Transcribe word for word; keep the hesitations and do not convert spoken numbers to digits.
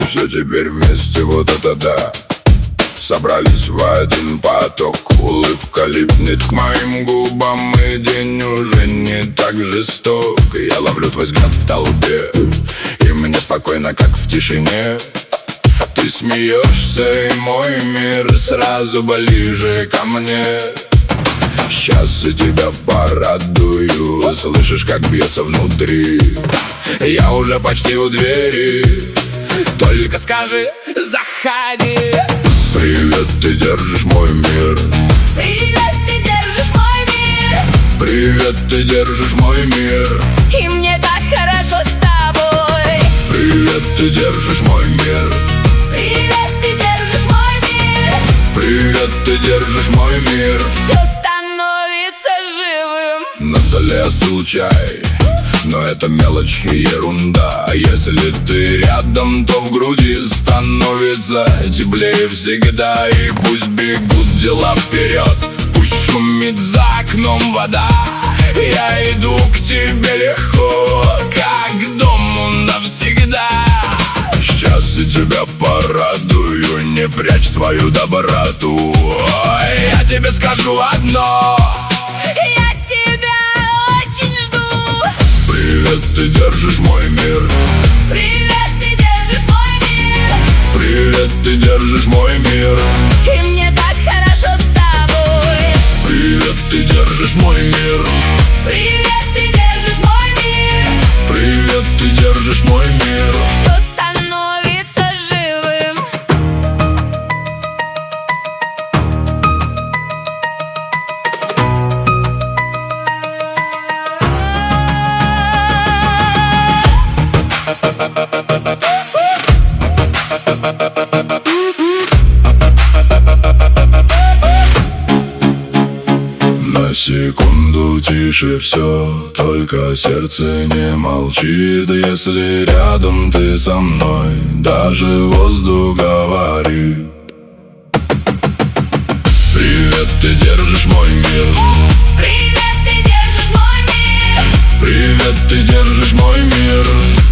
Все теперь вместе, вот это да. Собрались в один поток. Улыбка липнет к моим губам, и день уже не так жесток. Я ловлю твой взгляд в толпе, и мне спокойно, как в тишине. Ты смеешься, и мой мир сразу ближе ко мне. Сейчас я тебя порадую. Слышишь, как бьется внутри? Я уже почти у двери. Только скажи, заходи. Привет, ты держишь мой мир. Привет, ты держишь мой мир. Привет, ты держишь мой мир. И мне так хорошо с тобой. Привет, ты держишь мой мир. Привет, ты держишь мой мир. Привет, ты держишь мой мир. Все становится живым. На столе остыл чай, но это мелочь и ерунда. Если ты рядом, то в груди становится теплее всегда. И пусть бегут дела вперед, пусть шумит за окном вода. Я иду к тебе легко, как к дому навсегда. Сейчас я тебя порадую, не прячь свою доброту. Я тебе скажу одно: я тебя очень жду. привет, ты держишь мой мир. Привет, ты держишь мой мир. Привет, ты держишь мой мир. И мне так хорошо с тобой. Привет, ты держишь мой мир. Привет, ты держишь мой мир. Привет, ты держишь мой мир. Все становится живым. На секунду тише все, только сердце не молчит. Если рядом ты со мной, даже воздух говорит. Привет, ты держишь мой мир. Привет, ты держишь мой мир. Привет, ты держишь мой мир.